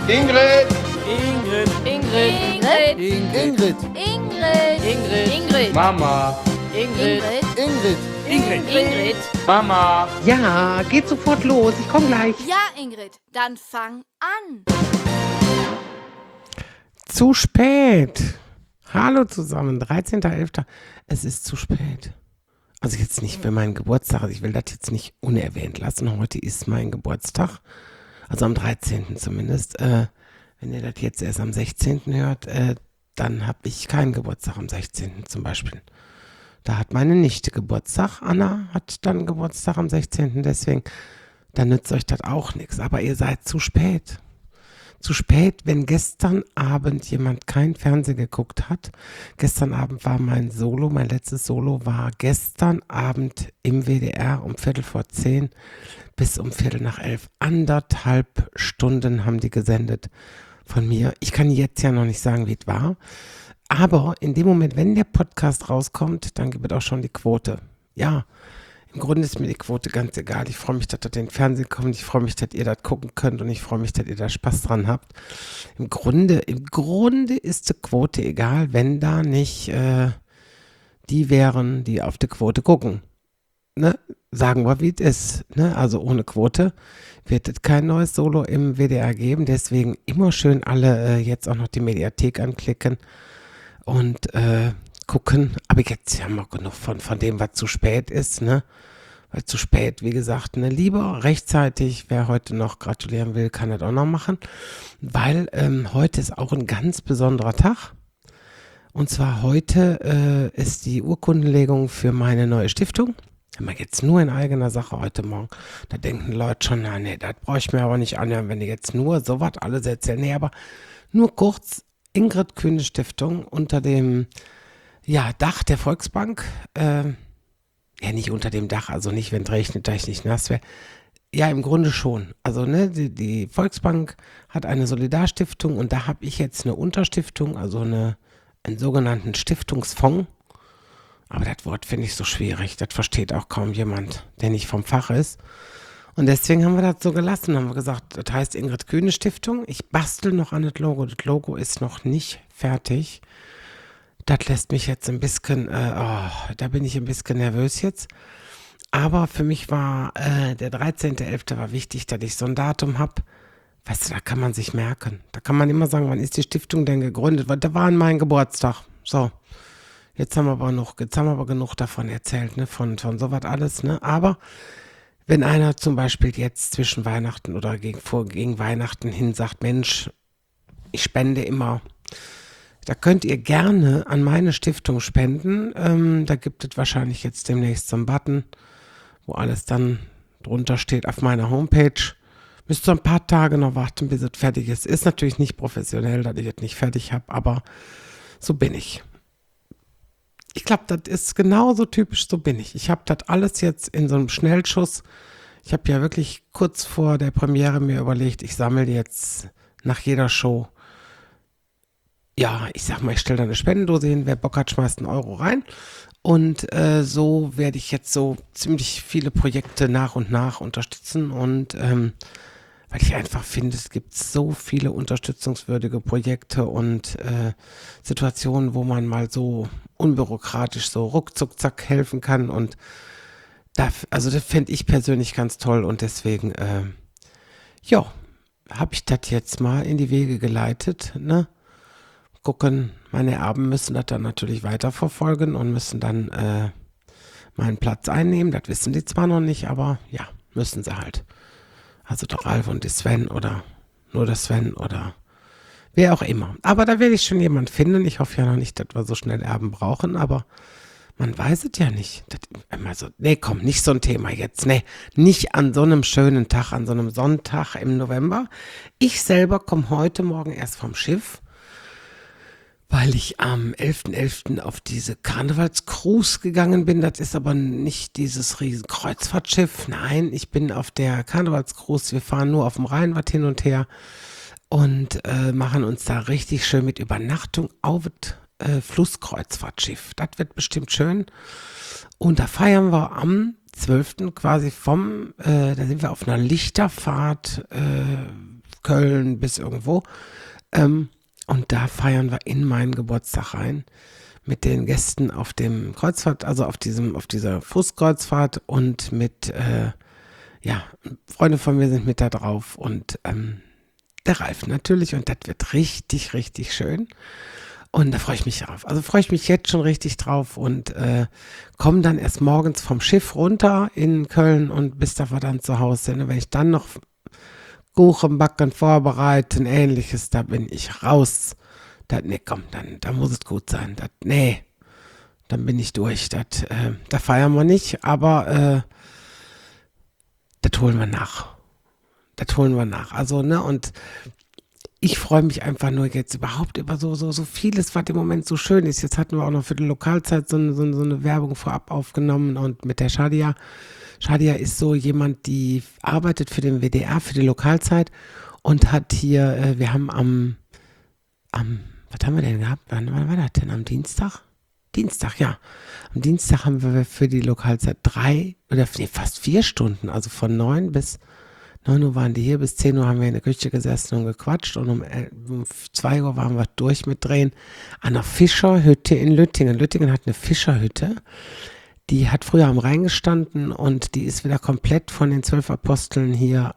Ingrid! Ingrid. Ingrid. Ingrid. Ingrid. Mama! Ingrid. Ingrid. Ingrid. Mama! Ja, geht sofort los. Ich komme gleich. Ja, Ingrid, dann fang an. Zu spät. Hallo zusammen, 13.11. Es ist zu spät. Also jetzt nicht für meinen Geburtstag. Also ich will das jetzt nicht unerwähnt lassen. Heute ist mein Geburtstag. Also am 13. zumindest. Wenn ihr das jetzt erst am 16. hört, dann habe ich keinen Geburtstag am 16. zum Beispiel. Da hat meine Nichte Geburtstag. Anna hat dann Geburtstag am 16. Deswegen, dann nützt euch das auch nichts. Aber ihr seid zu spät. Zu spät, wenn gestern Abend jemand kein Fernsehen geguckt hat. Gestern Abend war mein letztes Solo war gestern Abend im WDR um 10:15 bis um 10:45. 1,5 Stunden haben die gesendet von mir. Ich kann jetzt ja noch nicht sagen, wie es war. Aber in dem Moment, wenn der Podcast rauskommt, dann gibt es auch schon die Quote. Ja, im Grunde ist mir die Quote ganz egal. Ich freue mich, dass das in den Fernsehen kommt. Ich freue mich, dass ihr das gucken könnt und ich freue mich, dass ihr da Spaß dran habt. Im Grunde ist die Quote egal, wenn da nicht die wären, die auf die Quote gucken. Ne? Sagen wir, wie es ist. Ne? Also ohne Quote wird es kein neues Solo im WDR geben. Deswegen immer schön alle jetzt auch noch die Mediathek anklicken und gucken. Aber jetzt haben wir genug von dem, was zu spät ist. Ne? Weil zu spät, wie gesagt, ne? Lieber rechtzeitig. Wer heute noch gratulieren will, kann das auch noch machen. Weil heute ist auch ein ganz besonderer Tag. Und zwar heute ist die Urkundenlegung für meine neue Stiftung. Wenn man jetzt nur in eigener Sache heute Morgen, da denken Leute schon, na nee, das brauche ich mir aber nicht anhören, wenn die jetzt nur sowas alles erzählen. Nee, aber nur kurz, Ingrid Kühne Stiftung unter dem Dach der Volksbank. Ja, nicht unter dem Dach, also nicht, wenn es regnet, da ich nicht nass wäre. Ja, im Grunde schon. Also ne, die Volksbank hat eine Solidarstiftung und da habe ich jetzt eine Unterstiftung, also einen sogenannten Stiftungsfonds. Aber das Wort finde ich so schwierig. Das versteht auch kaum jemand, der nicht vom Fach ist. Und deswegen haben wir das so gelassen. Haben wir gesagt, das heißt Ingrid Kühne Stiftung. Ich bastel noch an das Logo. Das Logo ist noch nicht fertig. Das lässt mich jetzt ein bisschen, da bin ich ein bisschen nervös jetzt. Aber für mich war der 13.11. war wichtig, dass ich so ein Datum habe. Weißt du, da kann man sich merken. Da kann man immer sagen, wann ist die Stiftung denn gegründet? Weil da war mein Geburtstag. So. Jetzt haben wir aber genug davon erzählt, ne, von sowas alles, ne, aber wenn einer zum Beispiel jetzt zwischen Weihnachten oder gegen Weihnachten hin sagt, Mensch, ich spende immer, da könnt ihr gerne an meine Stiftung spenden, da gibt es wahrscheinlich jetzt demnächst so einen Button, wo alles dann drunter steht auf meiner Homepage. Müsst ihr ein paar Tage noch warten, bis es fertig ist. Ist natürlich nicht professionell, dass ich es nicht fertig habe, aber so bin ich. Ich glaube, das ist genauso typisch, so bin ich. Ich habe das alles jetzt in so einem Schnellschuss. Ich habe ja wirklich kurz vor der Premiere mir überlegt, ich sammle jetzt nach jeder Show, ja, ich sag mal, ich stelle da eine Spendendose hin, wer Bock hat, schmeißt einen Euro rein. Und so werde ich jetzt so ziemlich viele Projekte nach und nach unterstützen und weil ich einfach finde, es gibt so viele unterstützungswürdige Projekte und Situationen, wo man mal so unbürokratisch so ruckzuck zack helfen kann und das fände ich persönlich ganz toll und deswegen, habe ich das jetzt mal in die Wege geleitet, ne? Gucken, meine Erben müssen das dann natürlich weiterverfolgen und müssen dann meinen Platz einnehmen, das wissen die zwar noch nicht, aber ja, müssen sie halt. Also der Ralf und die Sven oder nur der Sven oder wer auch immer. Aber da werde ich schon jemand finden. Ich hoffe ja noch nicht, dass wir so schnell Erben brauchen, aber man weiß es ja nicht. Nee, komm, nicht so ein Thema jetzt. Nee, nicht an so einem schönen Tag, an so einem Sonntag im November. Ich selber komme heute Morgen erst vom Schiff, weil ich am 11.11. auf diese Karnevalscruise gegangen bin. Das ist aber nicht dieses riesen Kreuzfahrtschiff. Nein, ich bin auf der Karnevalscruise. Wir fahren nur auf dem Rhein was hin und her und machen uns da richtig schön mit Übernachtung auf das Flusskreuzfahrtschiff. Das wird bestimmt schön. Und da feiern wir am 12. quasi da sind wir auf einer Lichterfahrt Köln bis irgendwo. Und da feiern wir in meinen Geburtstag rein mit den Gästen auf dem Kreuzfahrt, also auf dieser Fußkreuzfahrt und mit, Freunde von mir sind mit da drauf und der Ralf natürlich und das wird richtig, richtig schön. Und da freue ich mich drauf. Also freue ich mich jetzt schon richtig drauf und komme dann erst morgens vom Schiff runter in Köln und bis da wir dann zu Hause sind. Und wenn ich dann noch Kuchen backen, vorbereiten, ähnliches, da bin ich raus. Da muss es gut sein. Dann bin ich durch. Da feiern wir nicht, aber das holen wir nach. Also, ne, und ich freue mich einfach nur jetzt überhaupt über so vieles, was im Moment so schön ist. Jetzt hatten wir auch noch für die Lokalzeit so eine Werbung vorab aufgenommen und mit der Shadia. Shadia ist so jemand, die arbeitet für den WDR, für die Lokalzeit und hat hier, wir haben was haben wir denn gehabt? Wann war das denn? Am Dienstag? Dienstag, ja. Am Dienstag haben wir für die Lokalzeit fast 4 Stunden, also von 9 bis 9 Uhr waren die hier, bis 10 Uhr haben wir in der Küche gesessen und gequatscht und um 2 Uhr waren wir durch mit Drehen an einer Fischerhütte in Lüttingen. Lüttingen hat eine Fischerhütte, die hat früher am Rhein gestanden und die ist wieder komplett von den 12 Aposteln hier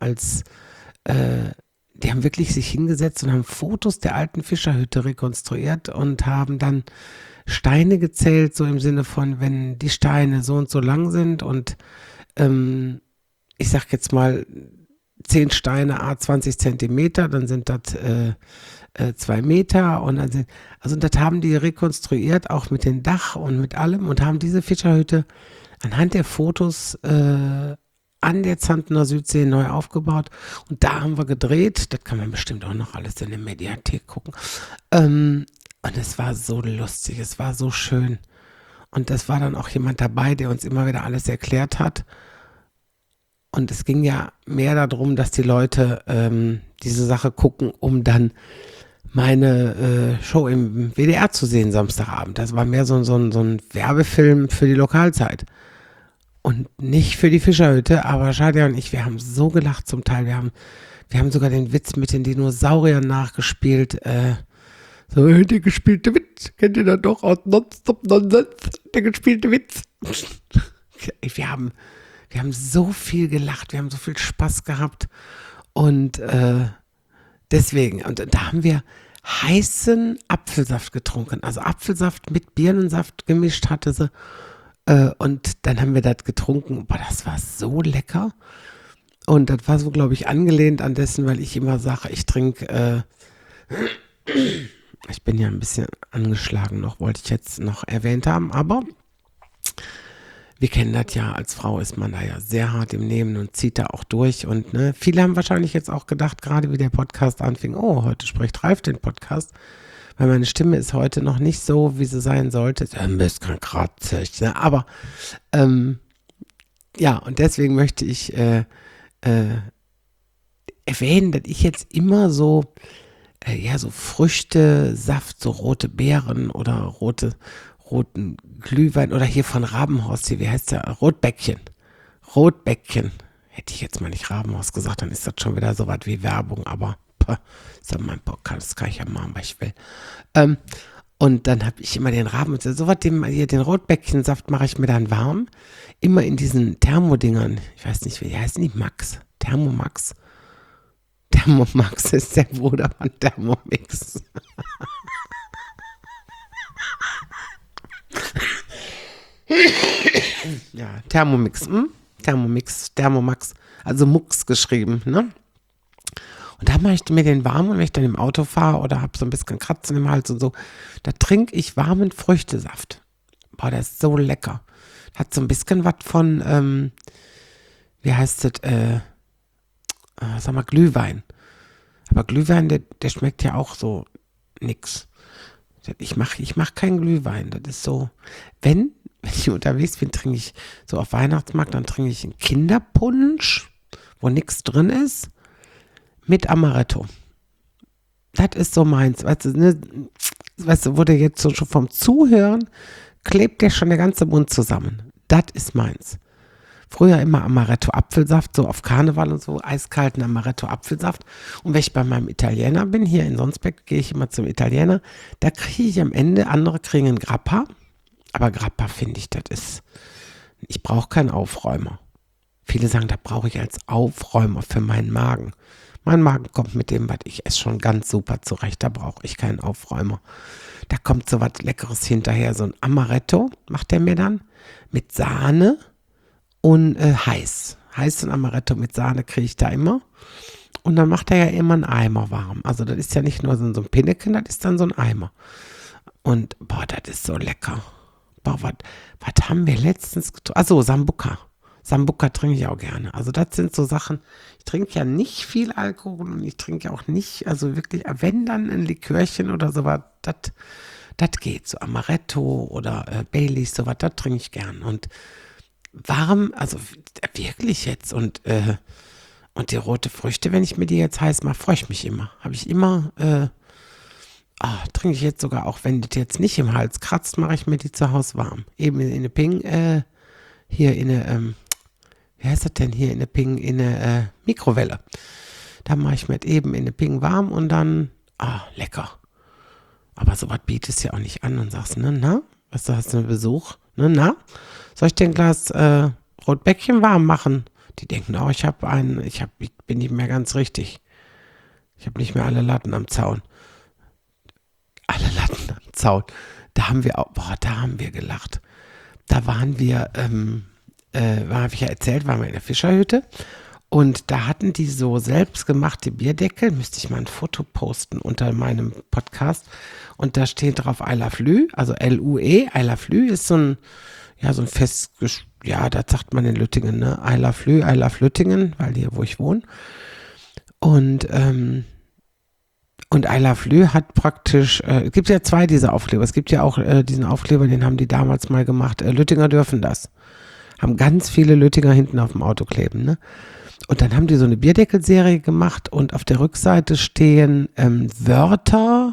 die haben wirklich sich hingesetzt und haben Fotos der alten Fischerhütte rekonstruiert und haben dann Steine gezählt, so im Sinne von, wenn die Steine so und so lang sind und ich sag jetzt mal 10 Steine, 20 Zentimeter, dann sind das 2 Meter und dann das haben die rekonstruiert, auch mit dem Dach und mit allem und haben diese Fischerhütte anhand der Fotos an der Zantener Südsee neu aufgebaut und da haben wir gedreht, das kann man bestimmt auch noch alles in der Mediathek gucken und es war so lustig, es war so schön und es war dann auch jemand dabei, der uns immer wieder alles erklärt hat. Und es ging ja mehr darum, dass die Leute diese Sache gucken, um dann meine Show im WDR zu sehen Samstagabend. Das war mehr so ein Werbefilm für die Lokalzeit. Und nicht für die Fischerhütte, aber Shadia und ich, wir haben so gelacht zum Teil. Wir haben sogar den Witz mit den Dinosauriern nachgespielt. Der gespielte Witz. Kennt ihr das doch aus Nonstop Nonsens? Der gespielte Witz. Wir haben so viel gelacht, wir haben so viel Spaß gehabt und deswegen, und da haben wir heißen Apfelsaft getrunken, also Apfelsaft mit Birnensaft gemischt hatte sie und dann haben wir das getrunken, boah, das war so lecker und das war so, glaube ich, angelehnt an dessen, weil ich immer sage, ich trinke, ich bin ja ein bisschen angeschlagen noch, wollte ich jetzt noch erwähnt haben, aber wir kennen das ja, als Frau ist man da ja sehr hart im Nehmen und zieht da auch durch. Und ne, viele haben wahrscheinlich jetzt auch gedacht, gerade wie der Podcast anfing, oh, heute spricht Ralf den Podcast, weil meine Stimme ist heute noch nicht so, wie sie sein sollte. Ein bisschen kratzig, ne? Aber ja, und deswegen möchte ich erwähnen, dass ich jetzt immer so Früchte, Saft, so rote Beeren oder roten Glühwein oder hier von Rabenhaus, hier, wie heißt der? Rotbäckchen. Hätte ich jetzt mal nicht Rabenhaus gesagt, dann ist das schon wieder so was wie Werbung, aber ist ja mein Podcast, das kann ich ja machen, was ich will. Und dann habe ich immer den den Rotbäckchensaft mache ich mir dann warm, immer in diesen Thermodingern, ich weiß nicht, wie heißen die? Thermomax ist der Bruder von Thermomix. Ja, Thermomix, Thermomax, also Mux geschrieben, ne? Und da mache ich mir den warm und wenn ich dann im Auto fahre oder habe so ein bisschen Kratzen im Hals und so, da trinke ich warmen Früchtesaft. Boah, der ist so lecker. Hat so ein bisschen was von, wie heißt das, Glühwein. Aber Glühwein, der schmeckt ja auch so nix. Ich mach keinen Glühwein. Das ist so, wenn ich unterwegs bin, trinke ich so auf Weihnachtsmarkt, dann trinke ich einen Kinderpunsch, wo nichts drin ist, mit Amaretto. Das ist so meins. Weißt du, wo der jetzt so schon vom Zuhören klebt der schon der ganze Mund zusammen. Das ist meins. früher immer Amaretto-Apfelsaft, so auf Karneval und so, eiskalten Amaretto-Apfelsaft. Und wenn ich bei meinem Italiener bin, hier in Sonsbeck, gehe ich immer zum Italiener, da kriege ich am Ende, andere kriegen einen Grappa. Aber Grappa finde ich, ich brauche keinen Aufräumer. Viele sagen, da brauche ich als Aufräumer für meinen Magen. Mein Magen kommt mit dem, was ich esse, schon ganz super zurecht. Da brauche ich keinen Aufräumer. Da kommt so was Leckeres hinterher. So ein Amaretto macht der mir dann mit Sahne und heiß. Heißen Amaretto mit Sahne kriege ich da immer. Und dann macht er ja immer einen Eimer warm. Also das ist ja nicht nur so ein Pinneken, das ist dann so ein Eimer. Und boah, das ist so lecker. Boah, was haben wir letztens getrunken? Achso, Sambuca. Sambuca trinke ich auch gerne. Also das sind so Sachen, ich trinke ja nicht viel Alkohol und ich trinke ja auch nicht, also wirklich, wenn dann ein Likörchen oder sowas, das geht. So Amaretto oder Baileys, sowas, das trinke ich gern. Und warm, also wirklich jetzt und die rote Früchte, wenn ich mir die jetzt heiß mache, freue ich mich immer. Habe ich immer, trinke ich jetzt sogar auch, wenn das jetzt nicht im Hals kratzt, mache ich mir die zu Hause warm. Eben in eine Ping, hier in eine, wie heißt das denn hier in der Ping, in der Mikrowelle. Da mache ich mir eben in der Ping warm und dann, lecker. Aber sowas bietest du ja auch nicht an und sagst, ne, na, was hast du, einen Besuch? Ne, na, soll ich dir ein Glas Rotbäckchen warm machen? Die denken, ich bin nicht mehr ganz richtig. Ich habe nicht mehr alle Latten am Zaun. Alle Latten am Zaun. Da haben wir gelacht. Da waren wir, habe ich ja erzählt, waren wir in der Fischerhütte und da hatten die so selbstgemachte Bierdeckel, müsste ich mal ein Foto posten unter meinem Podcast und da steht drauf I Love Lü, also L-U-E, I Love Lü ist so ein fest, das sagt man in Lüttingen, ne, I Love Lüttingen, weil hier, wo ich wohne und I Love Lü hat praktisch, es gibt ja zwei dieser Aufkleber, es gibt ja auch diesen Aufkleber, den haben die damals mal gemacht, Lüttinger dürfen das. Haben ganz viele Lüttinger hinten auf dem Auto kleben, ne? Und dann haben die so eine Bierdeckelserie gemacht und auf der Rückseite stehen Wörter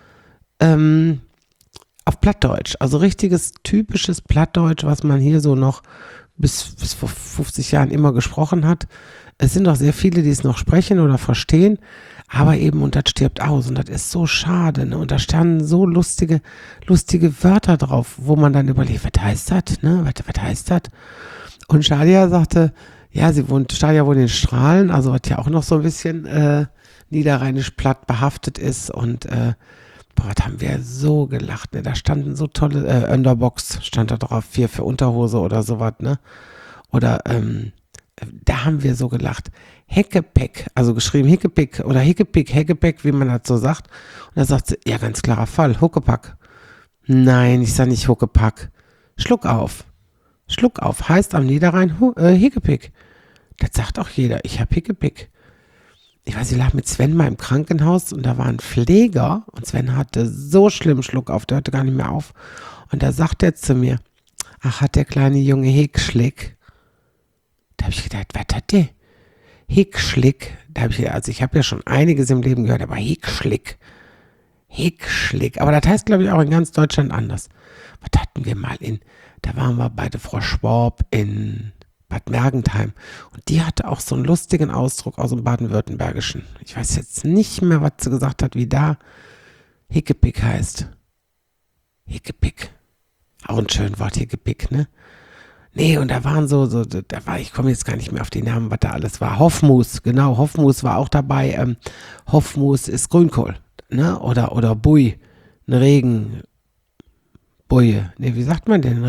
auf Plattdeutsch. Also richtiges, typisches Plattdeutsch, was man hier so noch bis vor 50 Jahren immer gesprochen hat. Es sind auch sehr viele, die es noch sprechen oder verstehen, aber eben, und das stirbt aus und das ist so schade, ne? Und da standen so lustige Wörter drauf, wo man dann überlegt, was heißt das, ne? Was heißt das? Und Stadia sagte, ja, Stadia wohnt in Strahlen, also was ja auch noch so ein bisschen niederrheinisch platt behaftet ist und was haben wir so gelacht, ne? Da standen so tolle, Underbox stand da drauf, 4 für Unterhose oder sowas, ne? Oder, da haben wir so gelacht. Heckepeck, also geschrieben Hickepick oder Heckepeck, wie man das so sagt. Und da sagt sie, ja, ganz klarer Fall, Huckepack. Nein, ich sage nicht Huckepack. Schluck auf, heißt am Niederrhein Hickepick. Das sagt auch jeder, ich habe Hickepick. Ich weiß, ich lag mit Sven mal im Krankenhaus und da war ein Pfleger und Sven hatte so schlimm Schluck auf, der hörte gar nicht mehr auf. Und da sagt er zu mir, ach, hat der kleine Junge Hickschlick. Da habe ich gedacht, was hat der? Hickschlick. Ich habe ja schon einiges im Leben gehört, aber Hickschlick. Aber das heißt, glaube ich, auch in ganz Deutschland anders. Was hatten wir mal da waren wir bei der Frau Schwab in Bad Mergentheim. Und die hatte auch so einen lustigen Ausdruck aus dem Baden-Württembergischen. Ich weiß jetzt nicht mehr, was sie gesagt hat, wie da Hickepick heißt. Hickepick. Auch ein schönes Wort, Hickepick, ne? Nee, und da waren ich komme jetzt gar nicht mehr auf die Namen, was da alles war. Hoffmus, genau, Hoffmus war auch dabei. Hoffmus ist Grünkohl, ne? Oder Bui, ein Regenboje. Ne, wie sagt man denn?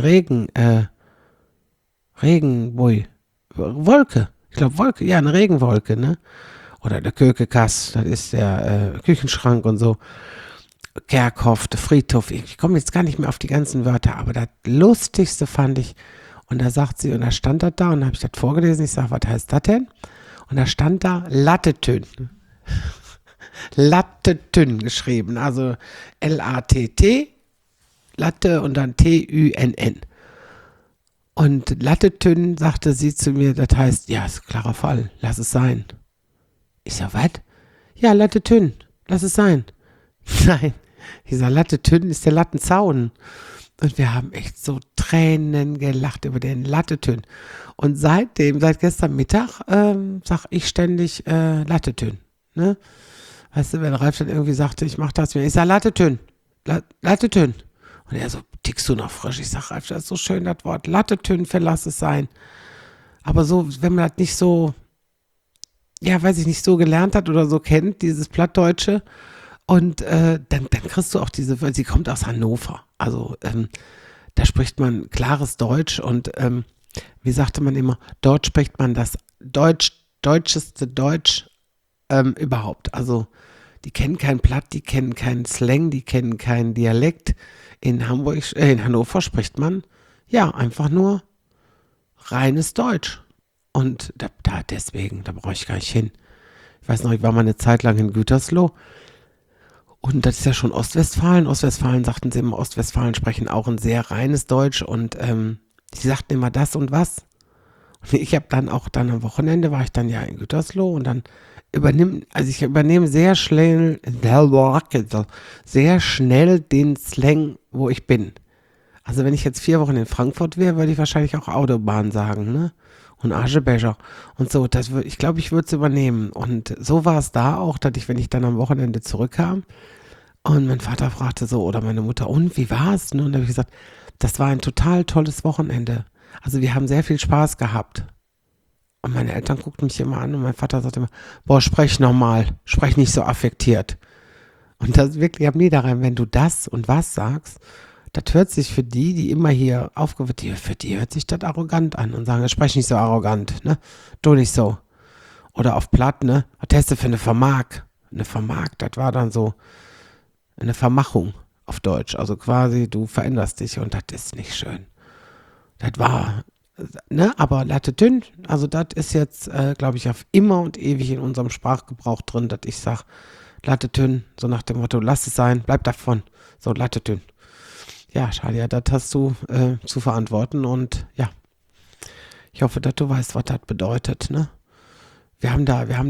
Regenbui. Wolke. Ich glaube Wolke, ja, eine Regenwolke, ne? Oder der Kökekass, das ist der Küchenschrank und so. Kerkhoff, der Friedhof. Ich komme jetzt gar nicht mehr auf die ganzen Wörter, aber das Lustigste fand ich, und da sagt sie, und da stand das da, und da habe ich das vorgelesen, ich sage, was heißt das denn? Und da stand da Lattetün. Lattetün geschrieben, also L-A-T-T, Latte und dann T-Ü-N-N. Und Lattetün, sagte sie zu mir, das heißt, ja, ist ein klarer Fall, lass es sein. Ich sage, was? Ja, Lattetün, lass es sein. Nein, dieser Lattetün ist der Lattenzaun. Und wir haben echt so Tränen gelacht über den Lattetön. Und seitdem, seit gestern Mittag, sag ich ständig Lattetön. Ne? Weißt du, wenn Ralf dann irgendwie sagte, ich mach das, ich sag Lattetön, Lattetön. Und er so, tickst du noch frisch? Ich sag, Ralf, das ist so schön, das Wort. Lattetön, verlass es sein. Aber so, wenn man das nicht so, ja, weiß ich nicht, so gelernt hat oder so kennt, dieses Plattdeutsche, und dann kriegst du auch sie kommt aus Hannover. Also da spricht man klares Deutsch und wie sagte man immer, dort spricht man das deutscheste Deutsch überhaupt. Also die kennen kein Platt, die kennen keinen Slang, die kennen keinen Dialekt. In Hannover spricht man ja einfach nur reines Deutsch. Und deswegen, da brauche ich gar nicht hin. Ich weiß noch, ich war mal eine Zeit lang in Gütersloh. Und das ist ja schon Ostwestfalen. Ostwestfalen sagten sie immer, Ostwestfalen sprechen auch ein sehr reines Deutsch. Und sie sagten immer das und was. Und ich habe dann am Wochenende, war ich dann ja in Gütersloh und dann ich übernehme sehr schnell den Slang, wo ich bin. Also wenn ich jetzt 4 Wochen in Frankfurt wäre, würde ich wahrscheinlich auch Autobahn sagen, ne? Und Aschebecher und so. Ich glaube, ich würde es übernehmen. Und so war es da auch, dass wenn ich dann am Wochenende zurückkam und mein Vater fragte so, oder meine Mutter, und wie war es? Und dann habe ich gesagt, das war ein total tolles Wochenende. Also wir haben sehr viel Spaß gehabt. Und meine Eltern guckten mich immer an und mein Vater sagte immer, boah, sprech normal, sprech nicht so affektiert. Und das wirklich am Niederrhein, wenn du das und was sagst, das hört sich für die immer hier aufgewirkt, für die hört sich das arrogant an und sagen, sprech nicht so arrogant, ne? Du nicht so. Oder auf Platt, ne? Was hast du für eine Vermark? Eine Vermark, das war dann so eine Vermachung auf Deutsch. Also quasi, du veränderst dich und das ist nicht schön. Das war, ne? Aber Lattetün, also das ist jetzt, glaube ich, auf immer und ewig in unserem Sprachgebrauch drin, dass ich sage, Lattetün, so nach dem Motto, lass es sein, bleib davon. So, Lattetün. Ja, Shadia, das hast du zu verantworten und ja, ich hoffe, dass du weißt, was das bedeutet, ne? Wir haben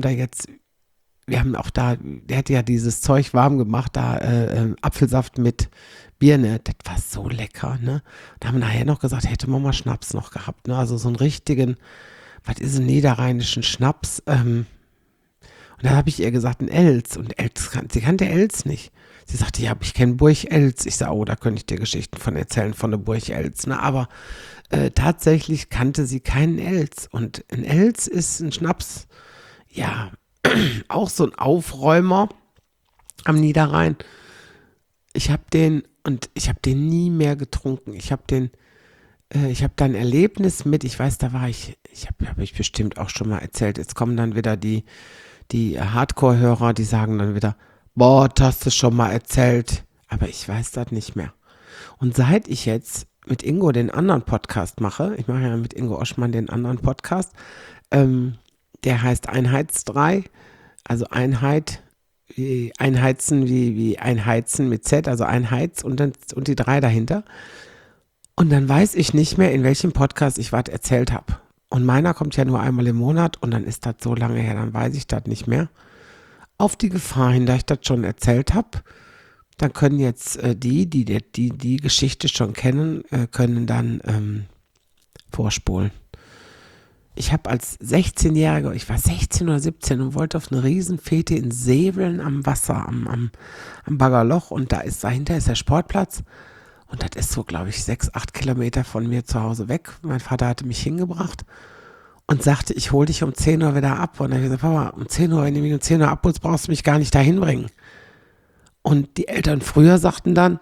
auch da, der hat ja dieses Zeug warm gemacht, da Apfelsaft mit Birne, das war so lecker, ne? Da haben wir nachher noch gesagt, hätte Mama Schnaps noch gehabt, ne? Also so einen richtigen, was ist ein niederrheinischen Schnaps? Und dann habe ich ihr gesagt, ein Els. Und sie kannte Els nicht. Sie sagte, ja, ich kenne Burg Els. Ich sage, oh, da könnte ich dir Geschichten von erzählen, von der Burg Els. Ne? Aber tatsächlich kannte sie keinen Els. Und ein Els ist ein Schnaps, ja, auch so ein Aufräumer am Niederrhein. Ich habe den nie mehr getrunken. Ich habe da ein Erlebnis mit, ich weiß, hab ich bestimmt auch schon mal erzählt. Jetzt kommen dann wieder die Hardcore-Hörer, die sagen dann wieder, boah, das hast du schon mal erzählt. Aber ich weiß das nicht mehr. Und seit ich jetzt mit Ingo den anderen Podcast mache, ich mache ja mit Ingo Oschmann den anderen Podcast, der heißt Einheits3, also Einheit, Einheizen wie Einheizen mit Z, also Einheiz und die 3 dahinter. Und dann weiß ich nicht mehr, in welchem Podcast ich was erzählt habe. Und meiner kommt ja nur einmal im Monat und dann ist das so lange her, dann weiß ich das nicht mehr. Auf die Gefahr hin, da ich das schon erzählt habe, dann können jetzt die Geschichte schon kennen, können dann vorspulen. Ich habe als 16-Jähriger, ich war 16 oder 17 und wollte auf eine Riesenfete in Seveln am Wasser, am Baggerloch und dahinter ist der Sportplatz. Und das ist so, glaube ich, 6-8 Kilometer von mir zu Hause weg. Mein Vater hatte mich hingebracht und sagte, ich hole dich um 10 Uhr wieder ab. Und dann habe ich gesagt, Papa, um 10 Uhr, wenn du mich um 10 Uhr abholst, brauchst du mich gar nicht dahin bringen. Und die Eltern früher sagten dann,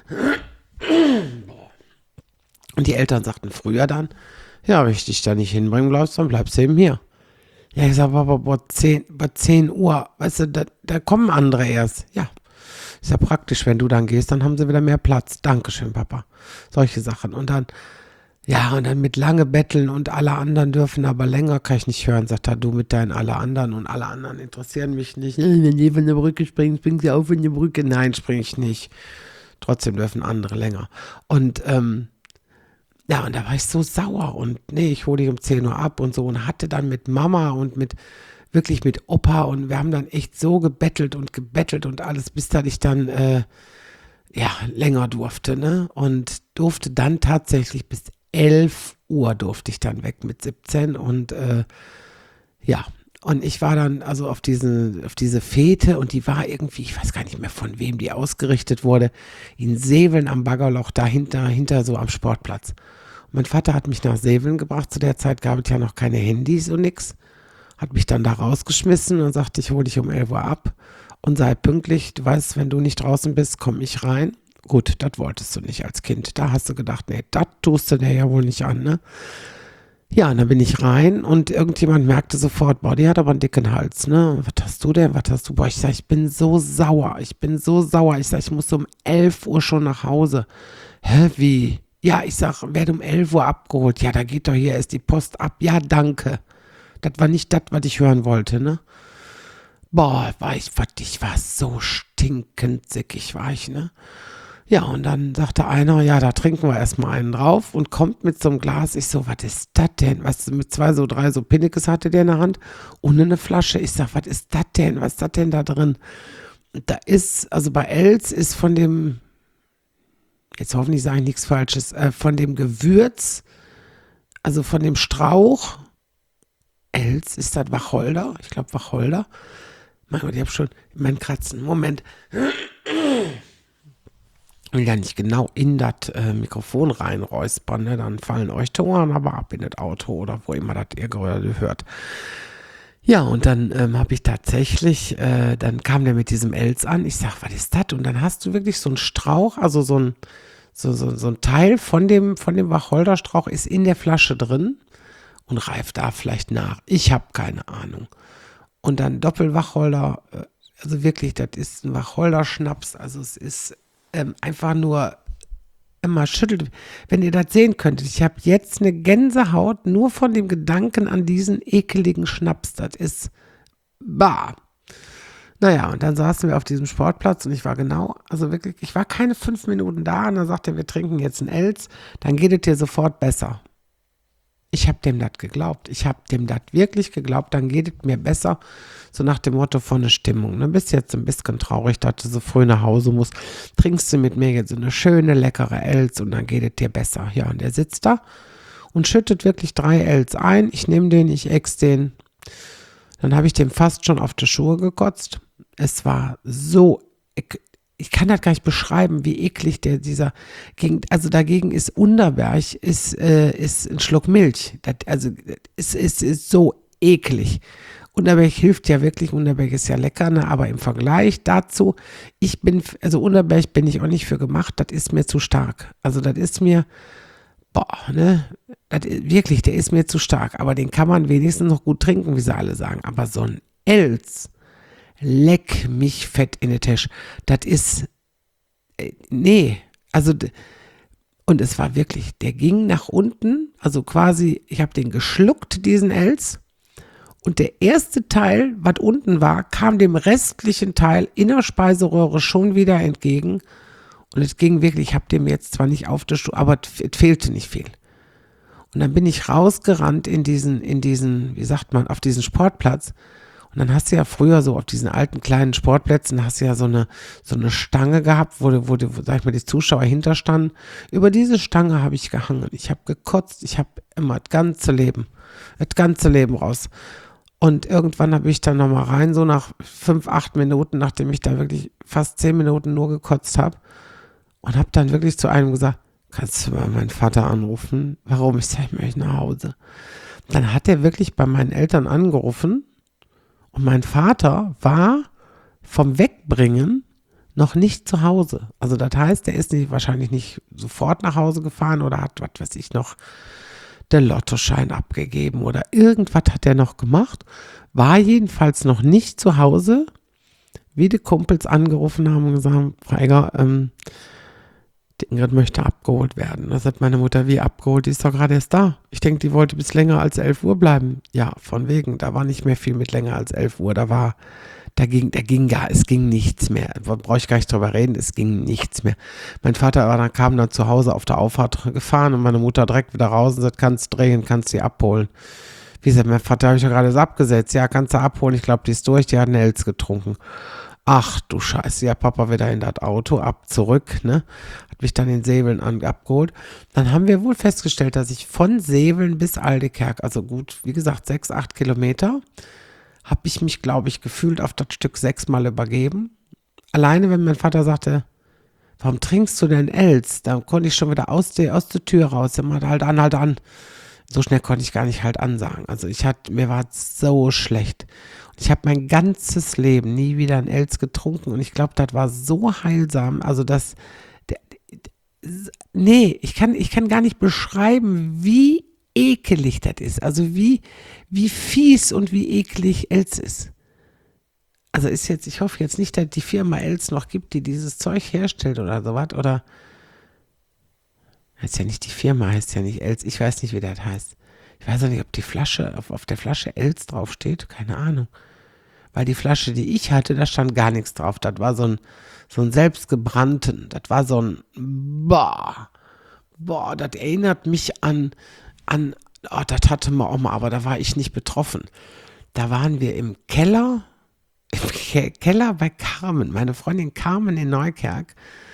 ja, wenn ich dich da nicht hinbringen bleibst, dann bleibst du eben hier. Ja, ich sage, Papa, bei 10 Uhr, weißt du, da kommen andere erst. Ja. Ist ja praktisch, wenn du dann gehst, dann haben sie wieder mehr Platz. Dankeschön, Papa. Solche Sachen. Und dann mit lange betteln und alle anderen dürfen aber länger, kann ich nicht hören, sagt er, du mit deinen alle anderen und alle anderen interessieren mich nicht. Wenn die von der Brücke springen sie auf von der Brücke. Nein, springe ich nicht. Trotzdem dürfen andere länger. Und und da war ich so sauer und nee, ich hole dich um 10 Uhr ab und so und hatte dann mit Mama und wirklich mit Opa und wir haben dann echt so gebettelt und alles, bis dann ich dann ja, länger durfte, ne? Und durfte dann tatsächlich bis 11 Uhr durfte ich dann weg mit 17 und ja. Und ich war dann also auf diese Fete und die war irgendwie, ich weiß gar nicht mehr von wem die ausgerichtet wurde, in Seveln am Baggerloch, hinter so am Sportplatz. Und mein Vater hat mich nach Seveln gebracht, zu der Zeit gab es ja noch keine Handys und nix. Hat mich dann da rausgeschmissen und sagte, ich hole dich um 11 Uhr ab und sei pünktlich. Du weißt, wenn du nicht draußen bist, komm ich rein. Gut, das wolltest du nicht als Kind. Da hast du gedacht, nee, das tust du dir ja wohl nicht an, ne? Ja, und dann bin ich rein und irgendjemand merkte sofort, boah, die hat aber einen dicken Hals, ne? Was hast du denn? Was hast du? Boah, ich sag, ich bin so sauer. Ich bin so sauer. Ich sag, ich muss um 11 Uhr schon nach Hause. Hä, wie? Ja, ich sag, werde um 11 Uhr abgeholt. Ja, da geht doch hier erst die Post ab. Ja, danke. Das war nicht das, was ich hören wollte, ne? Boah, ich war so stinkend sickig, war ich, ne? Ja, und dann sagte einer, ja, da trinken wir erstmal einen drauf und kommt mit so einem Glas. Ich so, was ist das denn? Was, mit drei so Pinnekes hatte der in der Hand und eine Flasche. Ich sag, was ist das denn? Was ist das denn da drin? Da ist, also bei Els ist von dem, jetzt hoffentlich sage ich nichts Falsches, von dem Gewürz, also von dem Strauch, Els, ist das Wacholder? Ich glaube Wacholder. Mein Gott, ich habe schon meinen Kratzen. Moment. Ich will ja nicht genau in das Mikrofon reinräuspern, ne? Dann fallen euch die Ohren aber ab in das Auto oder wo immer das ihr gerade hört. Ja, und dann habe ich tatsächlich, dann kam der mit diesem Els an. Ich sag, was ist das? Und dann hast du wirklich so einen Strauch, also so ein Teil von dem Wacholderstrauch ist in der Flasche drin und reift da vielleicht nach. Ich habe keine Ahnung. Und dann Doppelwacholder, also wirklich, das ist ein Wacholderschnaps, also es ist einfach nur immer schüttelt. Wenn ihr das sehen könntet, ich habe jetzt eine Gänsehaut nur von dem Gedanken an diesen ekeligen Schnaps. Das ist bah. Naja, und dann saßen wir auf diesem Sportplatz und ich war also wirklich, ich war keine 5 Minuten da und dann sagte er, wir trinken jetzt ein Els, dann geht es dir sofort besser. Ich habe dem das geglaubt. Ich habe dem das wirklich geglaubt, dann geht es mir besser. So nach dem Motto von der Stimmung. Du bist jetzt ein bisschen traurig, dass du so früh nach Hause musst. Trinkst du mit mir jetzt so eine schöne, leckere Els und dann geht es dir besser. Ja, und der sitzt da und schüttet wirklich 3 Els ein. Ich nehme den, ich ex den. Dann habe ich dem fast schon auf die Schuhe gekotzt. Es war so, ich kann das gar nicht beschreiben, wie eklig also dagegen ist Unterberg, ist ein Schluck Milch. Es ist so eklig. Unterberg hilft ja wirklich, Unterberg ist ja lecker, ne? Aber im Vergleich dazu, Unterberg bin ich auch nicht für gemacht, das ist mir zu stark. Also das ist mir, ne? Wirklich, der ist mir zu stark. Aber den kann man wenigstens noch gut trinken, wie sie alle sagen. Aber so ein Els, leck mich fett in den Tisch. Das ist, nee, also, und es war wirklich, der ging nach unten, also quasi, ich habe den geschluckt, diesen Els, und der erste Teil, was unten war, kam dem restlichen Teil in der Speiseröhre schon wieder entgegen. Und es ging wirklich, ich habe dem jetzt zwar nicht auf der Stuhl, aber es fehlte nicht viel. Und dann bin ich rausgerannt in diesen, wie sagt man, auf diesen Sportplatz. Und dann hast du ja früher so auf diesen alten kleinen Sportplätzen hast du ja so eine Stange gehabt, wo sag ich mal, die Zuschauer hinterstanden. Über diese Stange habe ich gehangen. Ich habe gekotzt, ich habe immer das ganze Leben raus. Und irgendwann habe ich dann nochmal rein, so nach 5, 8 Minuten, nachdem ich da wirklich fast 10 Minuten nur gekotzt habe. Und habe dann wirklich zu einem gesagt, kannst du mal meinen Vater anrufen? Warum? Ich sage, ich möchte nach Hause. Dann hat er wirklich bei meinen Eltern angerufen. Und mein Vater war vom Wegbringen noch nicht zu Hause. Also das heißt, er ist wahrscheinlich nicht sofort nach Hause gefahren oder hat, was weiß ich noch, den Lottoschein abgegeben oder irgendwas hat er noch gemacht. War jedenfalls noch nicht zu Hause, wie die Kumpels angerufen haben und gesagt, Frau Egger, die Ingrid möchte abgeholt werden. Das hat meine Mutter wie abgeholt, die ist doch gerade erst da. Ich denke, die wollte bis länger als 11 Uhr bleiben. Ja, von wegen, da war nicht mehr viel mit länger als 11 Uhr. Es ging nichts mehr. Da brauche ich gar nicht drüber reden, es ging nichts mehr. Mein Vater kam dann zu Hause auf der Auffahrt gefahren und meine Mutter direkt wieder raus und sagt, kannst drehen, kannst die abholen. Wie gesagt, mein Vater habe ich ja gerade abgesetzt. Ja, kannst du abholen, ich glaube, die ist durch, die hat einen Els getrunken. Ach du Scheiße, ja, Papa wieder in das Auto, ab, zurück, ne? Hat mich dann in Seveln abgeholt. Dann haben wir wohl festgestellt, dass ich von Seveln bis Aldekerk, also gut, wie gesagt, 6, 8 Kilometer, habe ich mich, glaube ich, gefühlt auf das Stück 6-mal übergeben. Alleine, wenn mein Vater sagte, warum trinkst du denn Els? Da konnte ich schon wieder aus der Tür raus. Er meinte, halt an, halt an. So schnell konnte ich gar nicht halt ansagen. Also mir war so schlecht. Und ich habe mein ganzes Leben nie wieder ein Els getrunken. Und ich glaube, das war so heilsam. Also nee, ich kann gar nicht beschreiben, wie ekelig das ist. Also wie fies und wie eklig Els ist. Also ich hoffe jetzt nicht, dass die Firma Els noch gibt, die dieses Zeug herstellt oder sowas. Oder, heißt ja nicht die Firma, heißt ja nicht Els. Ich weiß nicht, wie das heißt. Ich weiß auch nicht, ob die Flasche, auf der Flasche Els draufsteht. Keine Ahnung. Weil die Flasche, die ich hatte, da stand gar nichts drauf. Das war so ein selbstgebrannten. Das war so ein, das erinnert mich an, das hatte man auch mal, aber da war ich nicht betroffen. Da waren wir im Keller bei Carmen, meine Freundin Carmen in Neukerk.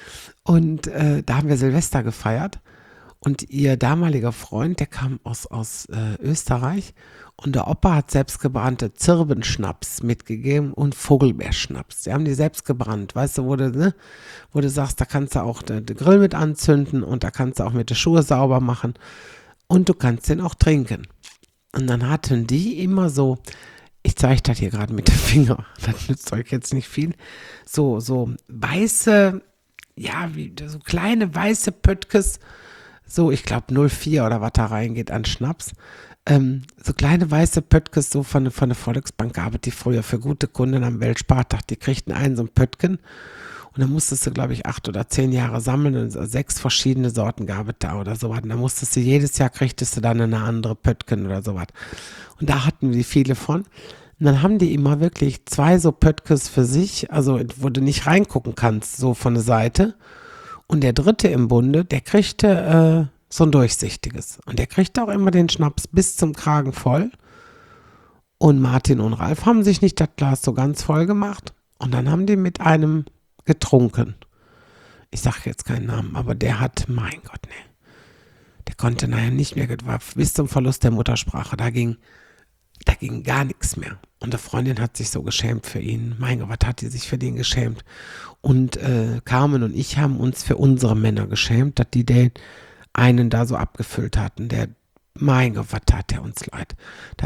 Und da haben wir Silvester gefeiert. Und ihr damaliger Freund, der kam aus Österreich. Und der Opa hat selbstgebrannte Zirbenschnaps mitgegeben und Vogelbeerschnaps. Die haben die selbst gebrannt. Weißt du, wo du sagst, da kannst du auch den Grill mit anzünden und da kannst du auch mit den Schuhe sauber machen. Und du kannst den auch trinken. Und dann hatten die immer so, ich zeige das hier gerade mit dem Finger, das nützt euch jetzt nicht viel, so weiße, ja, so kleine weiße Pöttkes, so ich glaube 0,4 oder was da reingeht an Schnaps, so kleine weiße Pöttkes so von der Volksbank gab es die früher für gute Kunden am Weltspartag, die kriegten einen so ein Pöttken und dann musstest du, glaube ich, 8 oder 10 Jahre sammeln und 6 verschiedene Sorten gab es da oder sowas. Und dann musstest du jedes Jahr, kriegtest du dann eine andere Pöttken oder sowas. Und da hatten wir viele von. Und dann haben die immer wirklich 2 so Pöttkes für sich, also wo du nicht reingucken kannst, so von der Seite. Und der dritte im Bunde, der kriegte so ein durchsichtiges. Und der kriegte auch immer den Schnaps bis zum Kragen voll. Und Martin und Ralf haben sich nicht das Glas so ganz voll gemacht. Und dann haben die mit einem getrunken. Ich sage jetzt keinen Namen, aber der hat, mein Gott, ne. Der konnte nachher nicht mehr, war bis zum Verlust der Muttersprache. Da ging gar nichts mehr. Und die Freundin hat sich so geschämt für ihn. Mein Gott, was hat die sich für den geschämt? Und Carmen und ich haben uns für unsere Männer geschämt, dass die den einen da so abgefüllt hatten. Mein Gott, was tat der uns leid? Der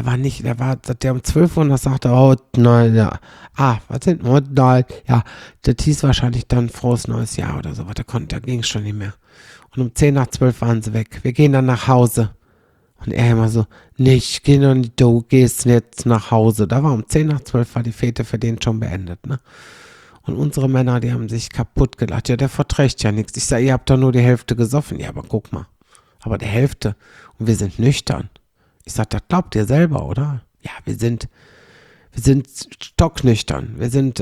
um 12 Uhr und das sagte, oh nein, ja. Was sind, oh nein, ja. Das hieß wahrscheinlich dann frohes neues Jahr oder so. Da ging es schon nicht mehr. Und um 10 nach 12 waren sie weg. Wir gehen dann nach Hause. Und er immer so, nee, ich gehe noch nicht, du gehst jetzt nach Hause. Da war um 10 nach 12 war die Fete für den schon beendet, ne? Und unsere Männer, die haben sich kaputt gelacht. Ja, der verträgt ja nichts. Ich sage, ihr habt doch nur die Hälfte gesoffen. Ja, aber guck mal. Aber die Hälfte. Und wir sind nüchtern. Ich sage, das glaubt ihr selber, oder? Ja, wir sind stocknüchtern. Wir sind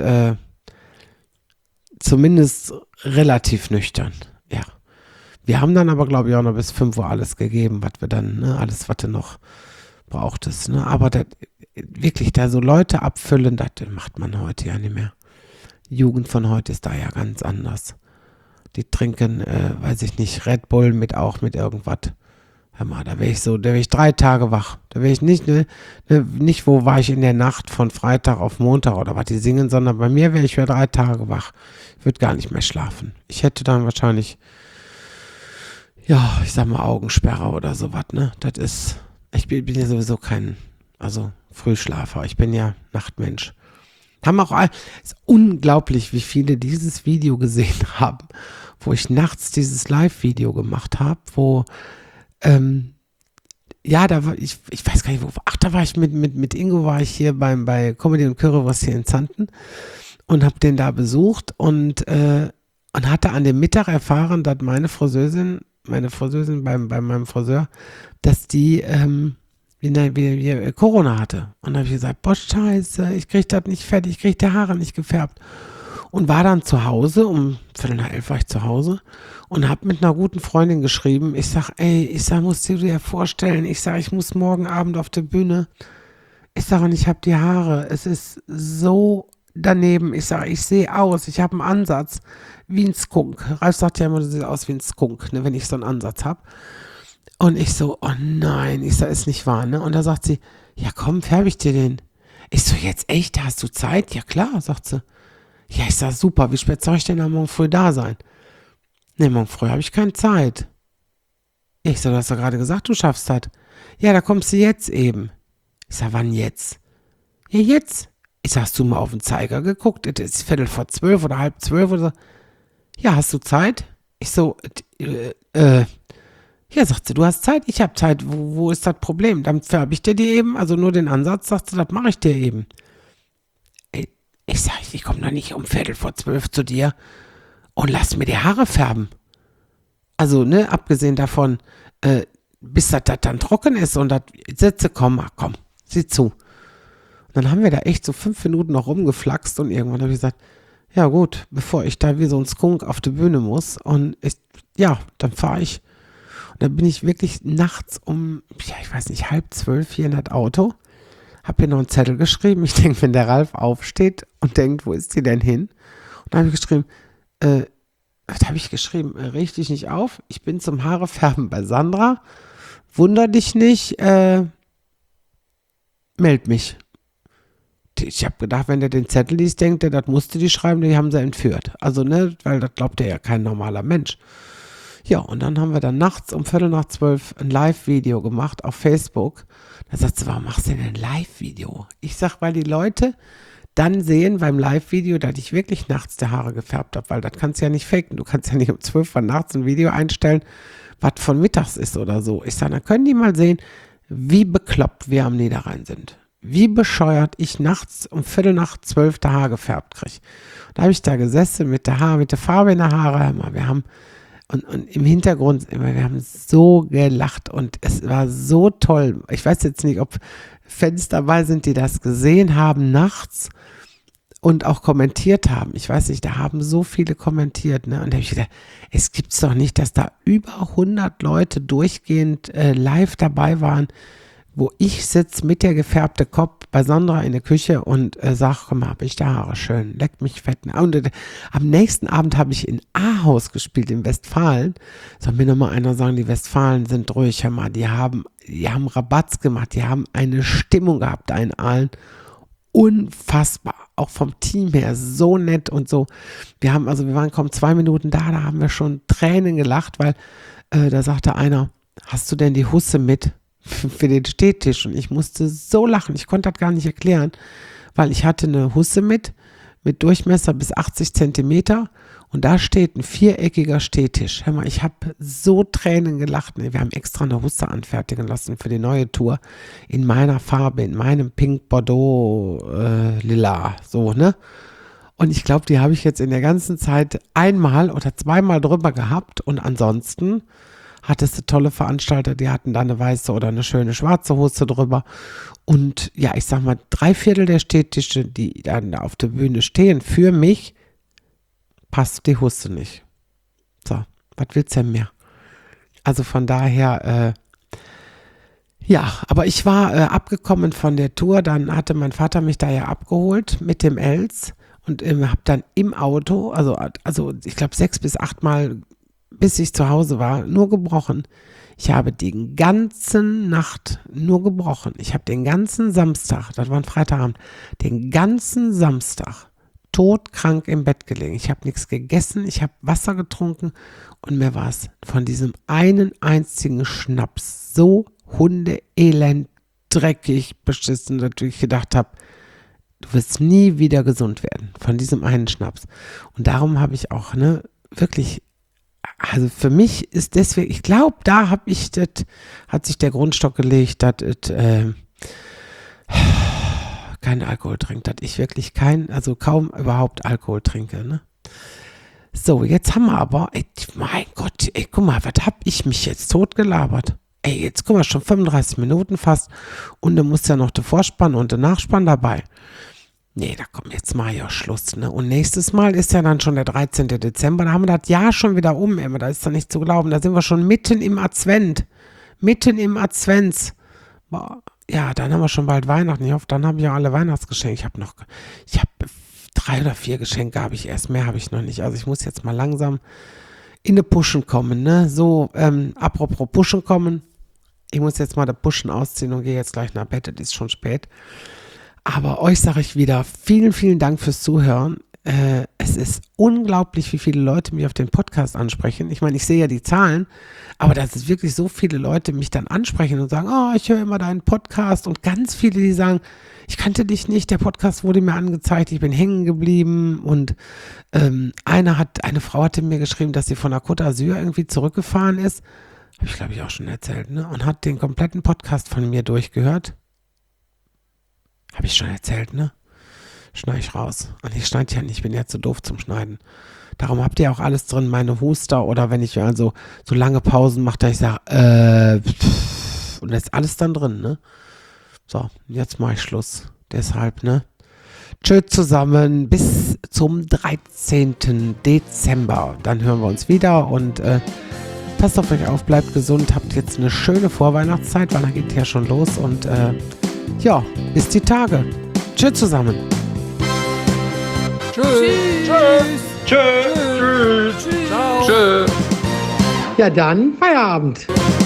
zumindest relativ nüchtern. Ja. Wir haben dann aber, glaube ich, auch noch bis 5 Uhr alles gegeben, was wir dann, ne, alles, was du noch brauchtest. Ne? Aber wirklich da so Leute abfüllen, das macht man heute ja nicht mehr. Die Jugend von heute ist da ja ganz anders. Die trinken, weiß ich nicht, Red Bull mit irgendwas. Hör mal, da wäre ich 3 Tage wach. Da wäre ich nicht, nicht, wo war ich in der Nacht von Freitag auf Montag oder was die singen, sondern bei mir wäre ich für 3 Tage wach. Ich würde gar nicht mehr schlafen. Ich hätte dann wahrscheinlich, ja, ich sag mal Augensperre oder sowas, ne? Ich bin ja sowieso kein, Frühschlafer. Ich bin ja Nachtmensch. Es ist unglaublich, wie viele dieses Video gesehen haben, wo ich nachts dieses Live-Video gemacht habe, wo, da war ich weiß gar nicht, da war ich mit Ingo, war ich hier bei Comedy und Currywurst hier in Zanten und habe den da besucht und hatte an dem Mittag erfahren, dass meine Friseusin bei meinem Friseur, dass die wie Corona hatte. Und dann habe ich gesagt, boah, scheiße, ich kriege das nicht fertig, ich kriege die Haare nicht gefärbt. Und war dann zu Hause, um 10:45 war ich zu Hause und habe mit einer guten Freundin geschrieben. Ich sage, musst du dir vorstellen, ich muss morgen Abend auf der Bühne. Ich sage, und ich habe die Haare. Es ist so daneben. Ich sage, ich sehe aus, ich habe einen Ansatz wie ein Skunk. Ralf sagt ja immer, du siehst aus wie ein Skunk, ne, wenn ich so einen Ansatz habe. Und ich so, oh nein, ich sage, ist nicht wahr, ne? Und da sagt sie, ja komm, färbe ich dir den. Ich so, jetzt echt, hast du Zeit? Ja klar, sagt sie. Ja, ich sag, super, wie spät soll ich denn am Morgen früh da sein? Ne, morgen früh habe ich keine Zeit. Ich so, du hast doch gerade gesagt, du schaffst das. Ja, da kommst du jetzt eben. Ich sag, wann jetzt? Ja, jetzt. Ich sag, hast du mal auf den Zeiger geguckt? Es ist 11:45 oder 11:30 oder so. Ja, hast du Zeit? Ich so, ja, sagt sie, du hast Zeit? Ich habe Zeit. Wo ist das Problem? Dann färbe ich dir die eben, also nur den Ansatz, sagt sie, das mache ich dir eben. Ich sag, ich komme doch nicht um 11:45 zu dir und lass mir die Haare färben. Also, ne, abgesehen davon, bis das dann trocken ist und das Sätze kommen, komm, sieh zu. Und dann haben wir da echt so 5 Minuten noch rumgeflaxt und irgendwann habe ich gesagt, ja gut, bevor ich da wie so ein Skunk auf die Bühne muss und dann fahre ich. Und dann bin ich wirklich nachts um, ja, ich weiß nicht, 11:30 hier in das Auto, habe hier noch einen Zettel geschrieben. Ich denke, wenn der Ralf aufsteht und denkt, wo ist die denn hin? Und dann habe ich geschrieben, was habe ich geschrieben? Riech dich nicht auf. Ich bin zum Haarefärben bei Sandra. Wunder dich nicht. Meld mich. Ich habe gedacht, wenn der den Zettel liest, denkt er, das musste die schreiben, die haben sie entführt. Also, ne, weil das glaubt er ja kein normaler Mensch. Ja, und dann haben wir dann nachts um 11:45 ein Live-Video gemacht auf Facebook. Da sagt sie, warum machst du denn ein Live-Video? Ich sag, weil die Leute dann sehen beim Live-Video, dass ich wirklich nachts die Haare gefärbt habe, weil das kannst du ja nicht faken. Du kannst ja nicht um 12 Uhr nachts ein Video einstellen, was von mittags ist oder so. Ich sage, dann können die mal sehen, wie bekloppt wir am Niederrhein sind. Wie bescheuert ich nachts um 11:45 die Haare gefärbt kriege. Da habe ich da gesessen mit der Farbe in der Haare. Wir haben und im Hintergrund, wir haben so gelacht und es war so toll. Ich weiß jetzt nicht, ob Fans dabei sind, die das gesehen haben nachts und auch kommentiert haben. Ich weiß nicht, da haben so viele kommentiert. Ne? Und da habe ich gedacht, es gibt's doch nicht, dass da über 100 Leute durchgehend live dabei waren, wo ich sitze mit der gefärbte Kopf bei Sandra in der Küche und sage, komm mal, habe ich die Haare schön, leck mich fett. Und am nächsten Abend habe ich in Ahaus gespielt, in Westfalen. Soll mir nochmal einer sagen, die Westfalen sind ruhig, hör mal, die haben Rabatz gemacht, die haben eine Stimmung gehabt, einen Aalen. Unfassbar, auch vom Team her, so nett und so. Wir waren kaum 2 Minuten da haben wir schon Tränen gelacht, weil da sagte einer, hast du denn die Husse mit für den Stehtisch? Und ich musste so lachen, ich konnte das gar nicht erklären, weil ich hatte eine Husse mit Durchmesser bis 80 Zentimeter und da steht ein viereckiger Stehtisch. Hör mal, ich habe so Tränen gelacht. Wir haben extra eine Husse anfertigen lassen für die neue Tour in meiner Farbe, in meinem Pink Bordeaux Lila, so, ne? Und ich glaube, die habe ich jetzt in der ganzen Zeit einmal oder zweimal drüber gehabt und ansonsten hattest du tolle Veranstalter, die hatten da eine weiße oder eine schöne schwarze Hose drüber. Und ja, ich sag mal, 3/4 der Stehtische, die dann da auf der Bühne stehen, für mich passt die Hose nicht. So, was willst du denn mehr? Also von daher, ja, aber ich war abgekommen von der Tour, dann hatte mein Vater mich da ja abgeholt mit dem Els und habe dann im Auto, also ich glaube 6 bis 8 Mal, bis ich zu Hause war, nur gebrochen. Ich habe die ganze Nacht nur gebrochen. Ich habe den ganzen Samstag, das war ein Freitagabend, den ganzen Samstag todkrank im Bett gelegen. Ich habe nichts gegessen, ich habe Wasser getrunken und mir war es von diesem einen einzigen Schnaps so hundeelend, dreckig, beschissen, dass ich gedacht habe, du wirst nie wieder gesund werden von diesem einen Schnaps. Und darum habe ich auch, wirklich, also für mich ist deswegen, ich glaube, da hat sich der Grundstock gelegt, dass keinen Alkohol trinkt, dass ich wirklich kaum überhaupt Alkohol trinke, ne? So, jetzt haben wir aber, mein Gott, guck mal, was hab ich mich jetzt totgelabert? Jetzt guck mal, schon 35 Minuten fast und dann muss ja noch der Vorspann und der Nachspann dabei. Nee, da kommt jetzt mal ja Schluss, ne? Und nächstes Mal ist ja dann schon der 13. Dezember, da haben wir das Jahr schon wieder immer, da ist doch nicht zu glauben, da sind wir schon mitten im Advent, Boah. Ja, dann haben wir schon bald Weihnachten. Ich hoffe, dann habe ich auch alle Weihnachtsgeschenke. Ich habe 3 oder 4 Geschenke habe ich erst, mehr habe ich noch nicht. Also ich muss jetzt mal langsam in eine Pushen kommen, ne? So, apropos Pushen kommen. Ich muss jetzt mal das Pushen ausziehen und gehe jetzt gleich nach Bett. Es ist schon spät. Aber euch sage ich wieder, vielen, vielen Dank fürs Zuhören. Es ist unglaublich, wie viele Leute mich auf den Podcast ansprechen. Ich meine, ich sehe ja die Zahlen, aber dass es wirklich so viele Leute mich dann ansprechen und sagen, oh, ich höre immer deinen Podcast, und ganz viele, die sagen, ich kannte dich nicht, der Podcast wurde mir angezeigt, ich bin hängen geblieben, und eine Frau hatte mir geschrieben, dass sie von der Côte d'Azur irgendwie zurückgefahren ist, habe ich glaube ich auch schon erzählt, ne? Und hat den kompletten Podcast von mir durchgehört. Habe ich schon erzählt, ne? Schneide ich raus. Und ich schneide ja nicht, ich bin ja zu doof zum Schneiden. Darum habt ihr auch alles drin, meine Huster, oder wenn ich also so lange Pausen mache, da ich sage, und da ist alles dann drin, ne? So, jetzt mache ich Schluss. Deshalb, ne? Tschüss zusammen, bis zum 13. Dezember. Dann hören wir uns wieder, und passt auf euch auf, bleibt gesund, habt jetzt eine schöne Vorweihnachtszeit, weil dann geht ja schon los, und ja, bis die Tage. Tschüss zusammen. Tschüss. Tschüss. Tschüss. Tschüss. Ja dann, Feierabend.